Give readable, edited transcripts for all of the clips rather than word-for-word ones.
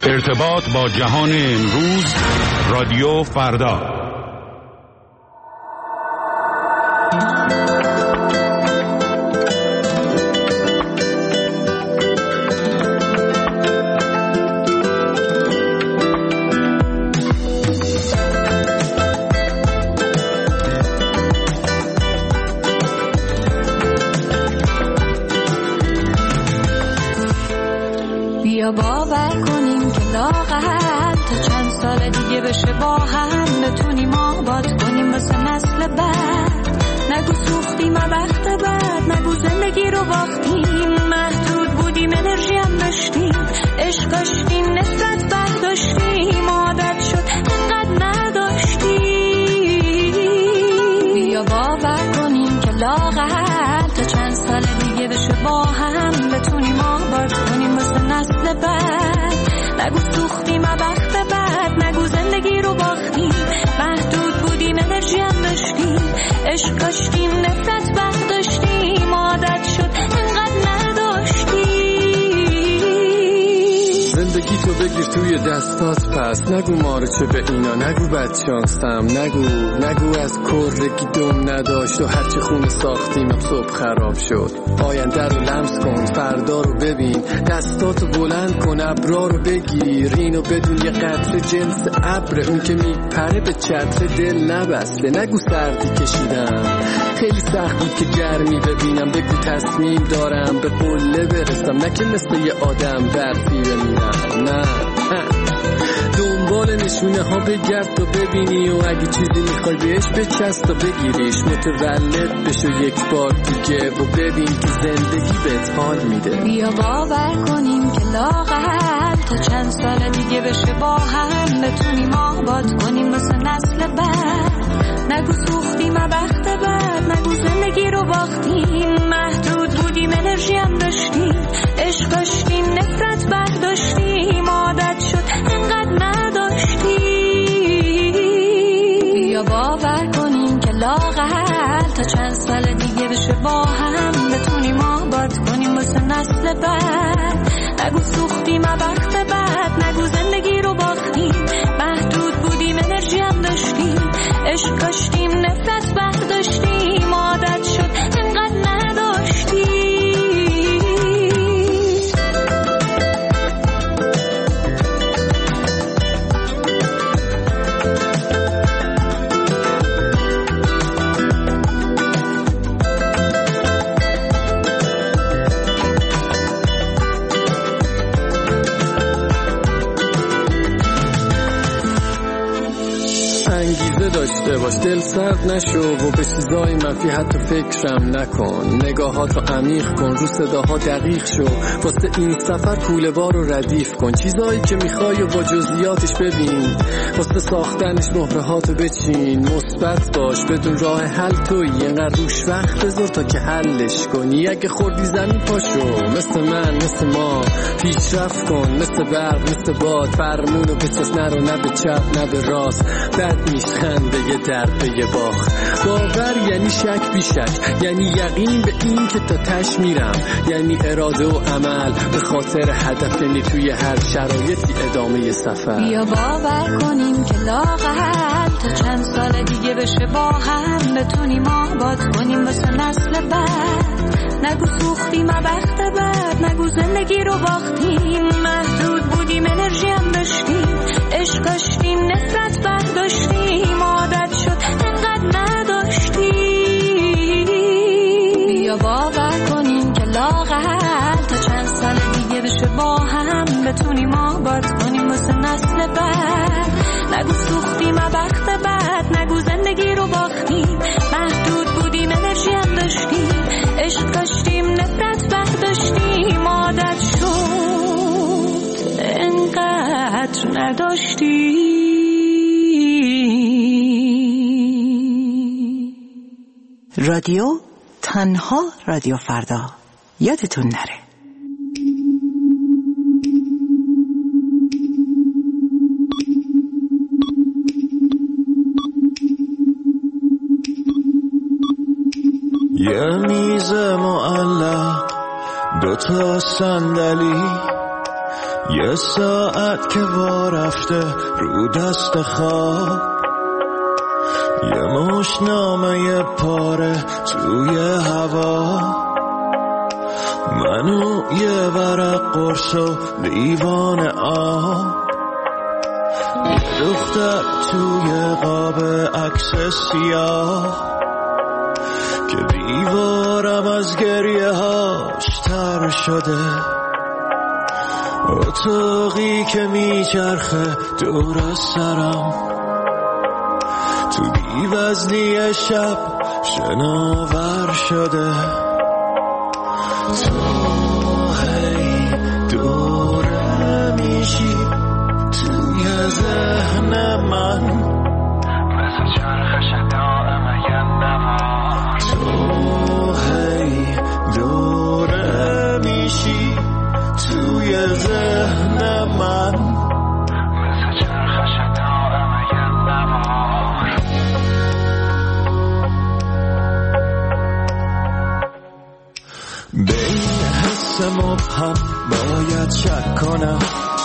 ارتباط با جهان امروز، رادیو فردا. بیا باور کنیم که لااقل تا چند سال دیگه بشه با هم بتونیم آباد کنیم واسه نسل بعد. نگو سوختیم وقت بعد، نگو زندگی رو باختیم، محدود بودیم انرژی هم داشتیم، عشق داشتیم نفرت برداشتیم، عادت شد انقدر نداشتیم. بیا باور کنیم که لااقل تا چند سال دیگه بشه با هم بتونیم آباد کنیم واسه نسل بعد. نگو سوختیم وقت بعد، نگو زندگی رو باختیم، محدود بودیم انرژی هم داشتیم، عشق داشتیم نفرت برداشتیم، عادت شد انقدر نداشتیم. زندگی تو بگیر توی دستات پس، نگو مارچه به اینا، نگو بدشانستم، نگو از کرگی دم نداشت و هرچه خونه ساختیم صبح خراب شد. آینده رو لمس کن، فردا رو ببین، دستاتو بلند کن، ابرا رو بگیر، اینو بدون یه قطره جنس ابر، اون که میپره به چتر دل نبسته. نگو سردی کشیدم، خیلی سخت بود که گرمی ببینم، بگو تصمیم دارم به قله برسم، نه که مثل یه آدم برفی بمیرم. نه دنبال نشونه ها بگرد تا ببینی، و اگه چیزی میخوای بهش بچست تا بگیریش، متولد بشو یک بار دیگه و ببین که زندگی بهت حال میده. بیا باور کنیم که لااقل تا چند سال دیگه بشه با هم بتونیم آباد کنیم واسه نسل بعد. نگو سوختیم وقت بعد، نگو زندگی رو باختیم، محدود بودیم انرژی هم داشتیم، عشق داشتیم نفرت برداشتیم، عادت شد انقدر نداشتیم. بیا باور کنیم که لااقل تا چند سال دیگه بشه با هم بتونیم آباد کنیم واسه نسل بعد. نگو سوختیم وقت بعد، نگو زندگی رو باختیم، محدود بودیم انرژی هم داشتیم، عشق داشتیم نفرت برداشتیم، عادت شد انقدر نداشتیم. انگیزه داشته باش، دل سرد نشو و به چیزای منفی حتی فکرم نکن، نگاهاتو عمیق کن، رو صداها دقیق شو، واسه این سفر کوله بار رو ردیف کن، چیزایی که میخوای و با جزئیاتش ببین، واسه ساختنش مهره هاتو بچین، مثبت باش بدون راه حل تویی، اینقدر روش وقت بذار تا که حلش کنی. اگه خوردی زمین پاشو، مثل من مثل ما پیشرفت کن، مثل برق مثل باد، فرمونو بساز، نرو نه به چپ نه به راست، بد نیست خنده یه درد به یه باخت. باور یعنی شک بی شک، یعنی یقین به این که تا تش میرم، یعنی اراده و عمل به خاطر هدف، یعنی توی هر شرایطی ادامه سفر. بیا باور کنیم که لااقل تا چند سال دیگه بشه با هم بتونیم آباد کنیم واسه نسل بعد. نگو سوختیم وقت بعد، نگو زندگی رو باختیم، محدود بودیم انرژی هم داشتیم، عشق داشتیم نفرت برداشتیم، عادت شد انقدر نداشتیم. بیا باور کنیم که لااقل تا چند سال دیگه بشه با هم بتونیم آباد کنیم واسه نسل بعد. نگو سوختیم وقت بعد، نگو زندگی رو باختیم، محدود بودیم انرژی هم داشتیم، عشق داشتیم نفرت برداشتیم، عادت شد انقدر نداشتیم. رادیو تنها رادیو فردا، یادتون نره. یه میز معلق، دوتا صندلی، یه ساعت که وا رفته رو دست خواب، یه مشنامه یه پاره توی هوا، منو یه ورق قرص و لیوان آب، یه دختر توی قاب عکس سیاه که دیوارم از گریه هاش تر شده، اتاقی که میچرخه دور از سرم، تو بی‌وزنی شب شناور شده، تو هی دوره میشی توی ذهن من، مثل چرخش دائم یه نوا، تو هی دوره میشی توی ذهن من، مثل چرخش دائم یه نوا. به این حس مبهم باید شک کنم،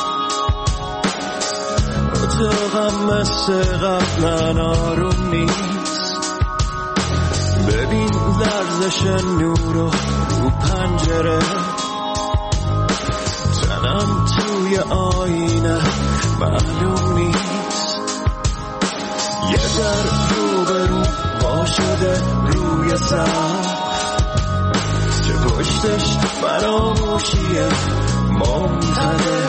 اتاقم مثل قبلا آروم نیست، ببین لرزش نور رو پنجره، تنم توی آینه معلوم نیست، یه در رو به رو وا شده روی سقف که پشتش فراموشیه ممتده،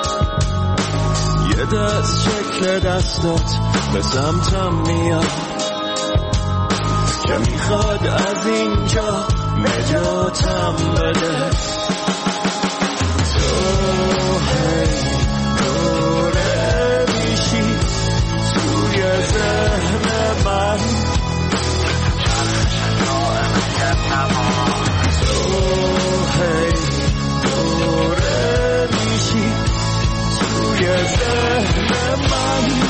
یه دست شکل دستات به سمتم میاد که میخواد از اینجا نجاتم بده، تو هی دوره میشی توی ذهن من، تو هی دوره میشی توی ذهن من.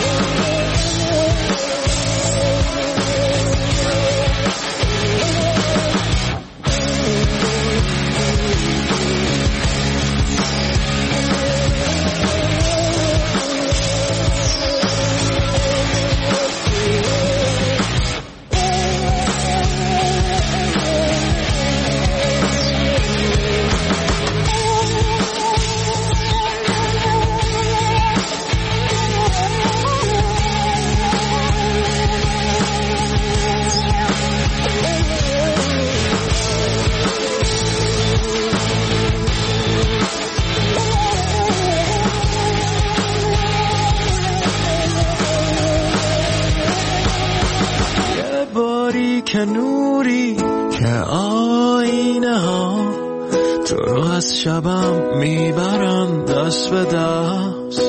که نوری که آینه ها تو رو از شبم میبرن دست به دست،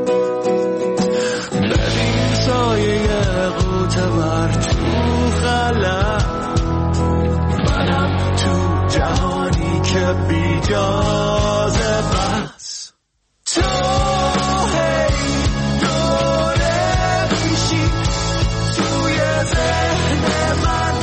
ببین سایه قوطه ور تو خلق، منم تو جهانی که بی جازه بس، تو هی دوره میشی توی ذهن من،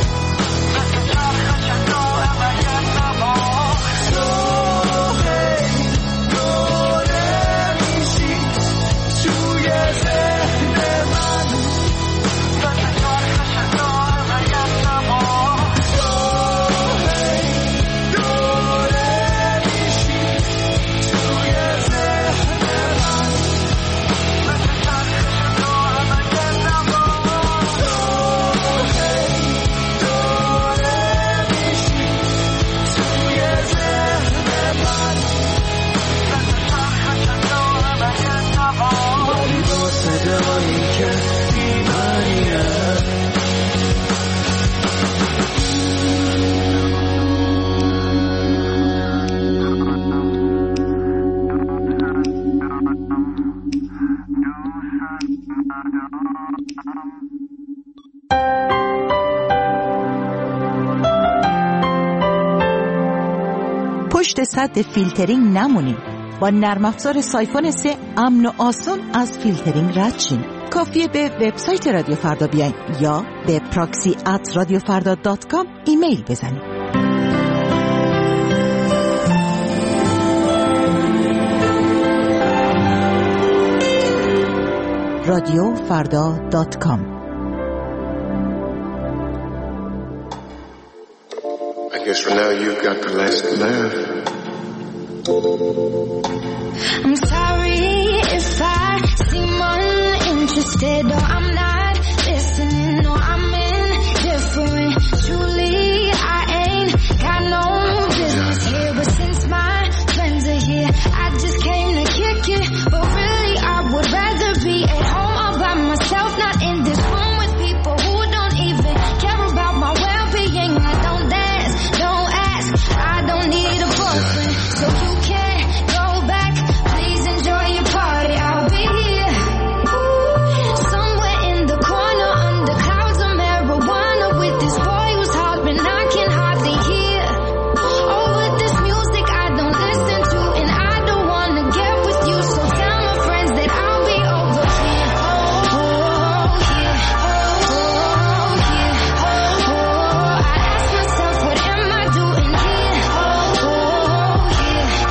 پشت سد فیلترینگ نمونید. با نرم افزار سایفون 3 امن و آسان از فیلترینگ رد شین. کافیه به وبسایت رادیو فردا بیاین یا به proxy@radiofarda.com ایمیل بزنید. radiofrda.com. I guess for now you've got the last laugh. I'm sorry if I seem uninterested, or I'm not listening, or I'm indifferent. Truly, I ain't got no business here, but since my friends are here, I just came to kick it. But really, I would rather be at home all by myself, not in this room with people who don't even care about my well-being. I don't dance, don't ask, I don't need a boyfriend, so you can't go back. Please enjoy your party, I'll be here. Somewhere in the corner under clouds of marijuana with this boy who's hollering I can hardly hear. Oh, with this music I don't listen to, and I don't wanna get with you, so tell my friends that I'll be over here. Oh, yeah, oh, yeah, oh, I ask myself, what am I doing here? Oh, yeah,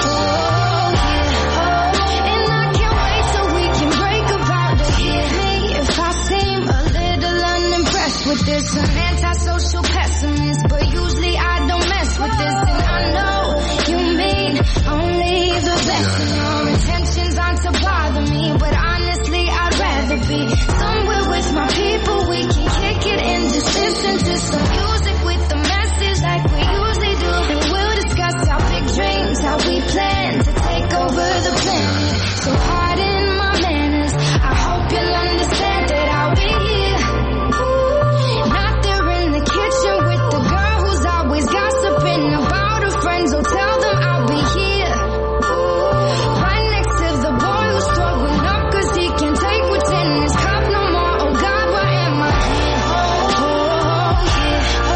and I can't wait till we can break about it. Hit me if I seem a little unimpressed with this. An antisocial pessimist, but usually I don't mess with this. And I know you mean only the best, and your intentions aren't to bother me, but honestly I'd rather be somewhere with my people. We can kick it and just listen to some music with the message like we usually do, and we'll discuss our big dreams, how we plan to take over the planet. So pardon my manners, I hope you'll understand that I'll be here. Not there in the kitchen with the girl who's always gossiping about her friends, or tell them I'll be here. Right next to the boy who's throwing up cause he can't take what's in his cup no more. Oh God, where am I here? Oh yeah,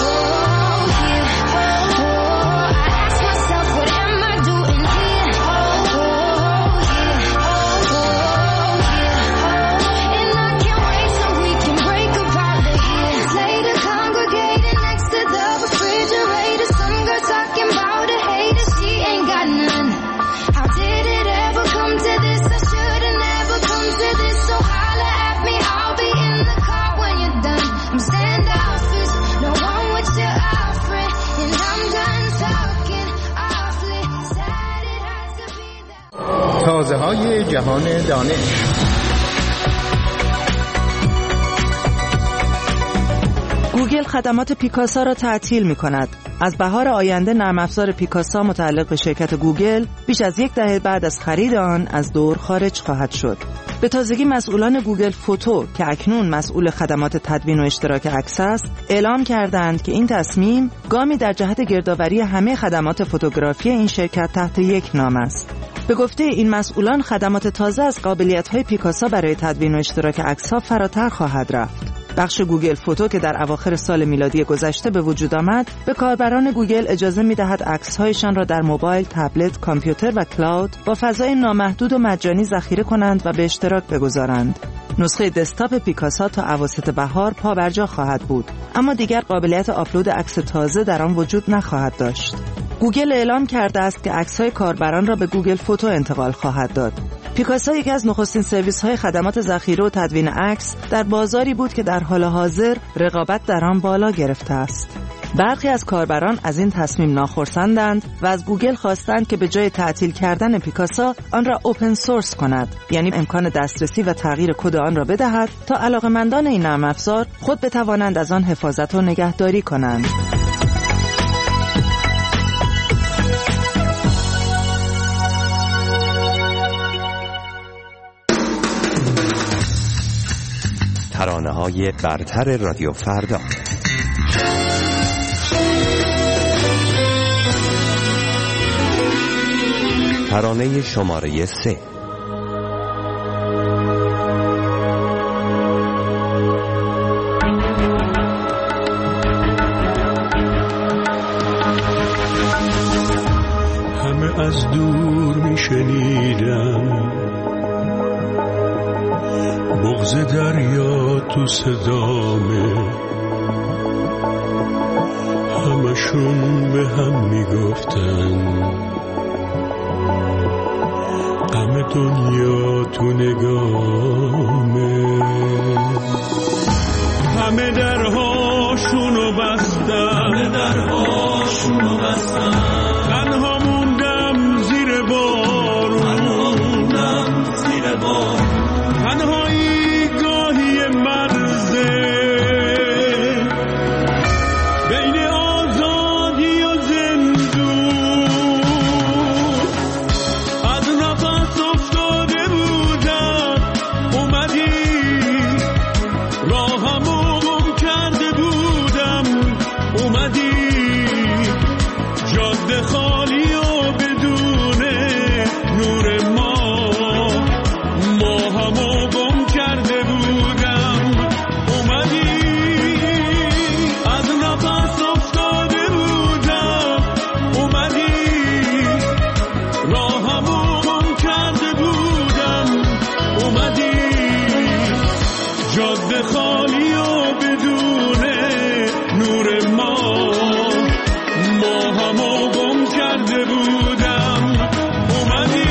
I ask myself, what am I doing here? And I can't wait till we can break apart the years later, congregating next to the refrigerator. Some girl talking about a hater, she ain't got none. How did it ever come to this? I should've never come to this. So holla at me, I'll be in the car when you're done. I'm standoffish, no one with your offering, and I'm done talking awfully sad. It has to be that. تازه‌های جهان دانش. گوگل خدمات پیکاسا را تعطیل می‌کند. از بهار آینده نرم افزار پیکاسا متعلق به شرکت گوگل بیش از 10 دهه بعد از خرید آن از دور خارج خواهد شد. به تازگی مسئولان گوگل فوتو که اکنون مسئول خدمات تدوین و اشتراک عکس است، اعلام کردند که این تصمیم گامی در جهت گردآوری همه خدمات فوتوگرافی این شرکت تحت یک نام است. به گفته این مسئولان، خدمات تازه از قابلیت‌های پیکاسا برای تدوین و اشتراک عکس‌ها فراتر خواهد رفت. بخش گوگل فوتو که در اواخر سال میلادی گذشته به وجود آمد، به کاربران گوگل اجازه می‌دهد عکس‌هایشان را در موبایل، تبلت، کامپیوتر و کلاود با فضای نامحدود و مجانی ذخیره کنند و به اشتراک بگذارند. نسخه دسکتاپ پیکاسا تا اواسط بهار پابرجا خواهد بود، اما دیگر قابلیت آپلود عکس تازه در آن وجود نخواهد داشت. گوگل اعلام کرده است که عکس‌های کاربران را به گوگل فوتو انتقال خواهد داد. پیکاسا یکی از نخستین سرویس‌های خدمات ذخیره و تدوین عکس در بازاری بود که در حال حاضر رقابت در آن بالا گرفته است. برخی از کاربران از این تصمیم ناخرسندند و از گوگل خواستند که به جای تعطیل کردن پیکاسا آن را اوپن سورس کند، یعنی امکان دسترسی و تغییر کد آن را بدهد تا علاقه‌مندان این نرم افزار خود بتوانند از آن حفاظت و نگهداری کنند. ترانه‌های برتر رادیو فردا. ترانه شماره 3. همه از دور میشنیدم بغض دریا تو صدامه، همشون به هم میگفتن غم دنیا تو نگامه. همه درهاشونو بستن، تنها موندم زیر بارون، تنهایی گاهی مرزه بین آزادی و زندون. از نفس افتاده بودم اومدی، راهمو گم کرده بودم اومدی، جاده خالی و بدون نور ما همو گم کرده بودم اومدی. از نفس افتاده بودم اومدی، راهمو گم کرده بودم اومدی، جاده خالی و بدون نور ما همو گم کرده بودم اومدی.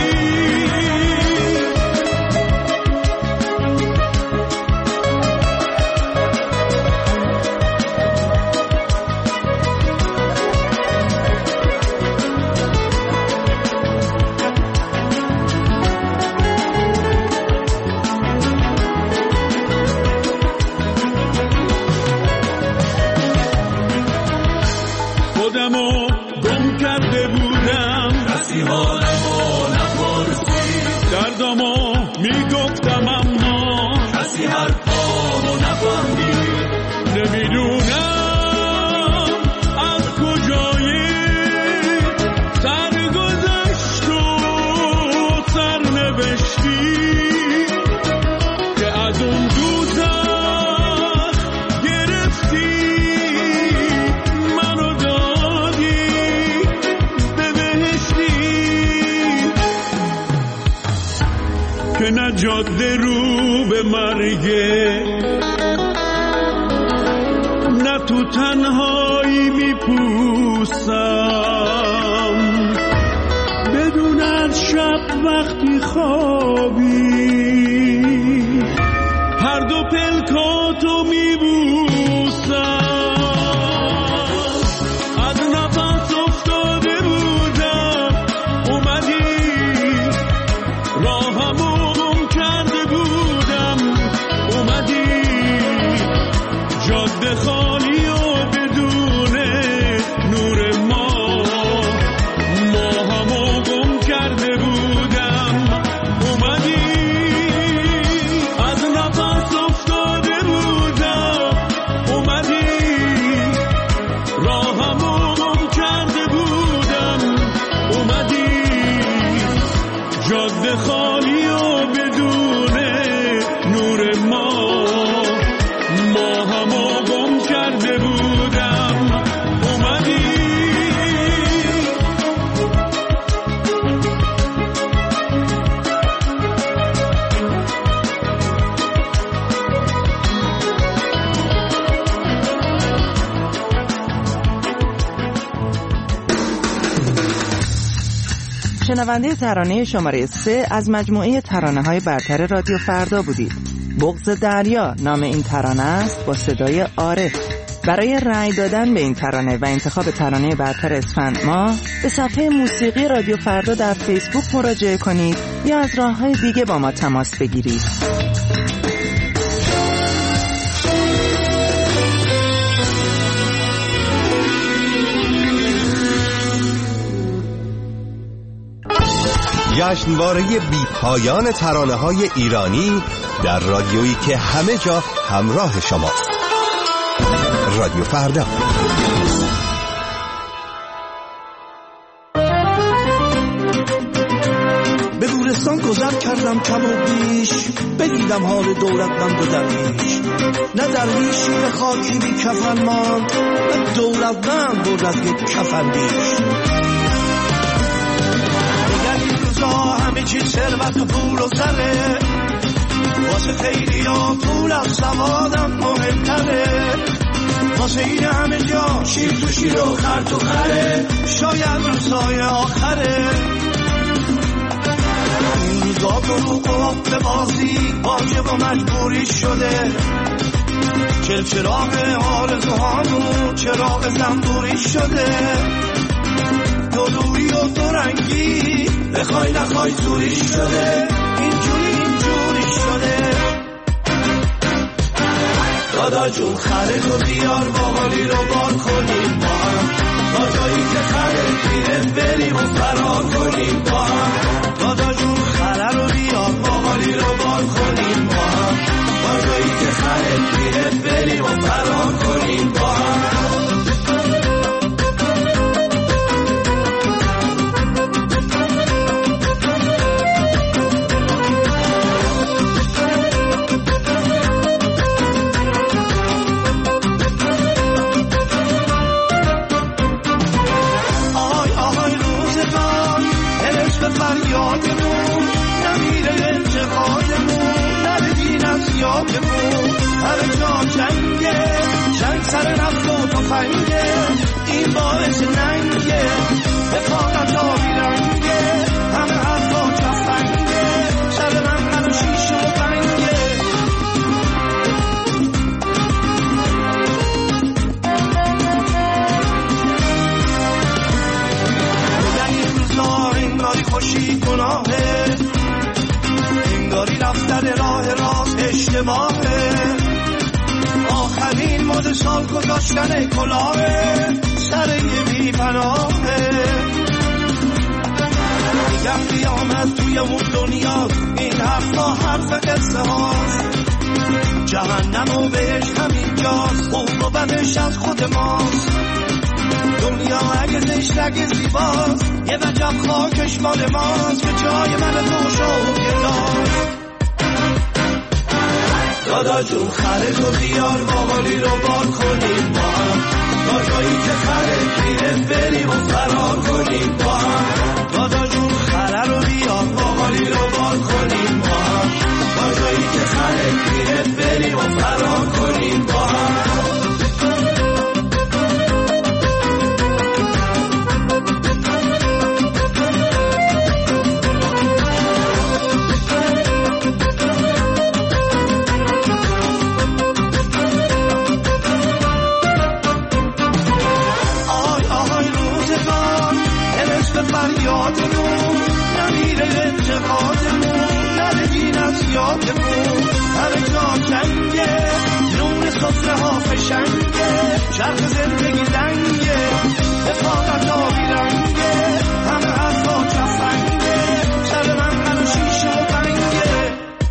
خودمو گم کرده بودم، کسی حالمو نپرسید، دردمو میگفتم اما کسی حرفامو نفهمید. نمیدونم از کجای سرگذشت و سرنوشتی که از اون دوزخ گرفتی منو دادی به بهشتی، که نه جاده رو به مرگه نه تو تنهایی میپوسم، بدون از شب وقتی خوابی هر دو پلکاتو میبوسم. از نفس افتاده بودم اومدی، راهمو گم کرده بودم اومدی، جاده خالی و بدون نور ما همو گم کرده بودم اومدی. از نفس افتاده بودم اومدی، راهمو گم کرده بودم اومدی، جاده خالی و بدون نور ما همو گم کرده بودم اومدی. شنونده ترانه شماره 3 از مجموعه ترانه‌های برتر رادیو فردا بودید. بغض دریا نام این ترانه است با صدای عارف. برای رأی دادن به این ترانه و انتخاب ترانه برتر اسفند ماه به صفحه موسیقی رادیو فردا در فیسبوک مراجعه کنید یا از راه‌های دیگه با ما تماس بگیرید. جشنواره بی پایان ترانه‌های ایرانی در رادیویی که همه جا همراه شماست. رادیو فردا. به گورستان گذر کردم کم و بیش، بدیدم حال دولتمند و درویش. نه درویشی به خاکی بی کفن ماند، نه دولتمند بود از یک کفن بیش. همه چی ثروت و پول و زره، واسه خیلی ها پول از سوادم مهمتره. واسه این همه جا شیر تو شیر و خر تو خره، شاید روزای آخره. این با دروغ و حب بازی واجب و مجبوری شده. چراغ آرزوهامون چراغ زنبوری شده. دلوری و دورنگی بخوای نخوای زوری شده. اینجوری شده. دادا جون خره تو بیار باقالی رو بار کنیم با هم. تا جایی که خره پیره بریم و فرار کنیم با هم. دادا جون خره رو بیار باقالی رو بار کنیم با هم. تا جایی که خره پیره بریم و فرار کنیم با هم. فریادمون نمیره انتقادمون ندیدین از یادمون. همه جا جنگه جنگ سر نفت و تفنگه. این باعث ننگه به فاقت آبی رنگه. همه حرفا جفنگه سر من و شیش و بنگه. بگن این روزا انگاری خوشی گناهه. انگاری رفتن راه راست اشتباهه. آخرین مد سال گذاشتن کلاهه سر یه بی پناهه. میگم قیامت توی اون دنیا این حرفا حرف قصه هاست. جهنم و بهش همینجاست. خوب و بدش از خود ماست. دنیا اگه زشت اگه زیباست یه وجب خاکش مال ماست که جای من تو شو گداست. دادا جون خره تو بیار باقالی رو بار کنیم با هم. تا جایی که خره پیره بریم و فرار کنیم با هم. دادا جون خره رو بیار باقالی رو بار کنیم با هم. تا جایی که خره پیره بریم و فرار کنیم با هم. فریادمون نمیره انتقادمون ندیدین از یادمون. همه جا جنگه نون صفره ها فشنگه. چرخ زندگی دنگه به فاقت آبی رنگه. همه حرفا جفنگه سر من و شیش و بنگه.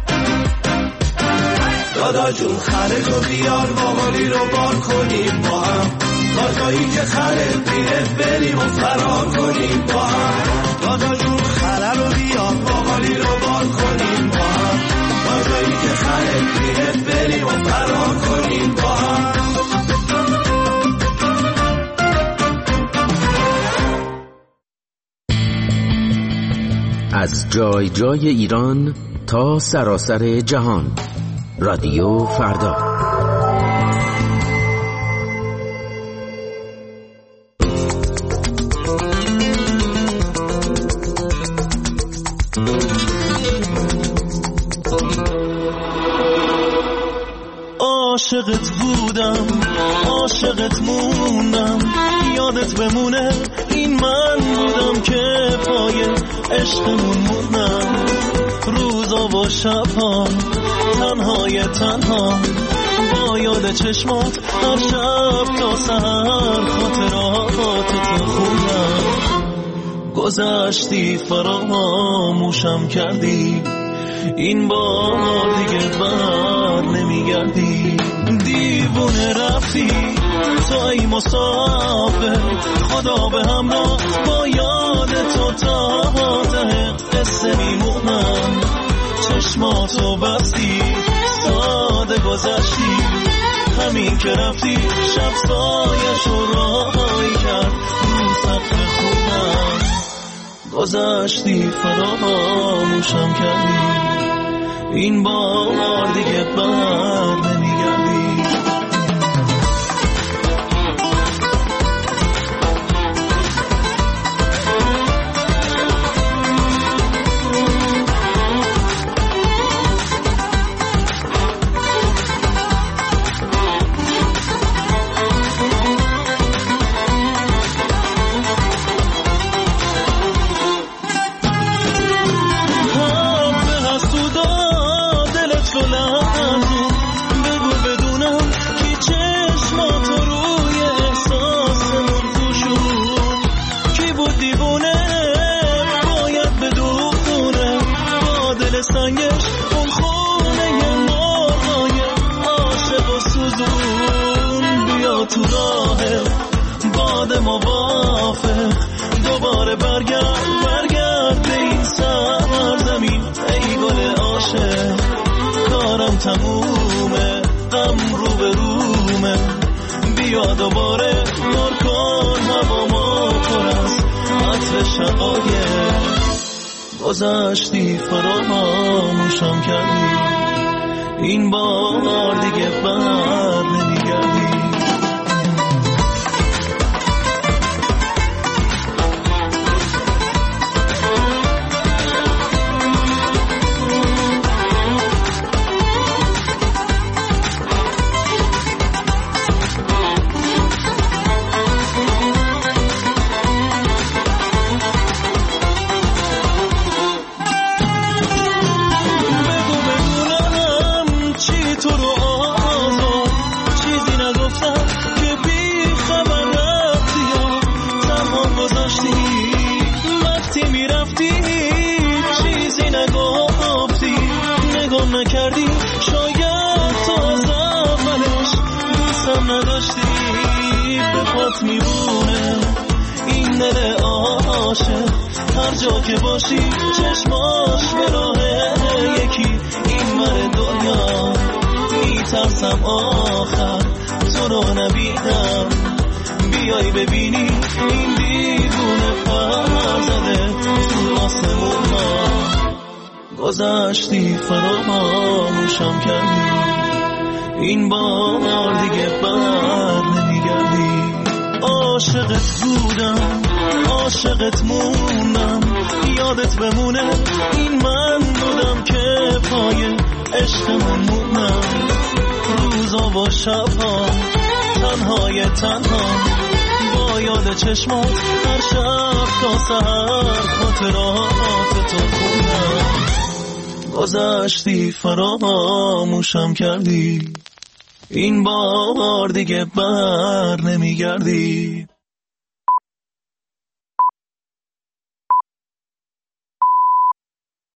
دادا جون خره تو بیار باقالی رو بار کنیم با هم. تا جایی که خره پیره بریم و فرار کنیم با هم. دادا جون خره رو بیار باقالی رو بار کنیم با هم. تا جایی که خره پیره بریم و فرار کنیم با هم. از جای جای ایران تا سراسر جهان. رادیو فردا. عاشقت بودم عاشقت موندم. یادت بمونه این من بودم که پای عشقمون موندم. روزا و شبها تنهای تنها با یاد چشمات هر شب تا سحر خاطراتو خوندم. گذشتی فراموشم کردی این بار دیگه بر نمیگردی. دیوونه رفتی تو ای مسافر. خدا به همراه با یاد تو تا ته قصه میمونم. چشماتو بستی ساده گذشتی. همین که رفتی شب سایشو راهی کرد رو سقف خونم. گذشتی فراموشم کردی این بار دیگه بر نمیگردی. و دوباره نور کن هوا ما پر از عطر شقایق. گذشتی فراموشم کردی، این بار دیگه بر نمیگردی. نکردی شاید تو از اولش دوستم نداشتی. به پات میبونه این دل عاشق، هر جا که باشی چشماش به راه یکی این ور دنیا. میترسم آخر تو رو نبینم، بیای ببینی این دیوونه پر زده تو آسمون ها. گذشتی فراموشم کردی، این بار دیگه بر نمیگردی. عاشقت بودم عاشقت موندم، یادت بمونه این من بودم که پای عشقمون موندم. روزا و شبها تنهای تنها با یاد چشمات هر شب تا سحر خاطرات تو خوندم. گذشتی فراموشم کردی، این بار دیگه بر نمیگردی.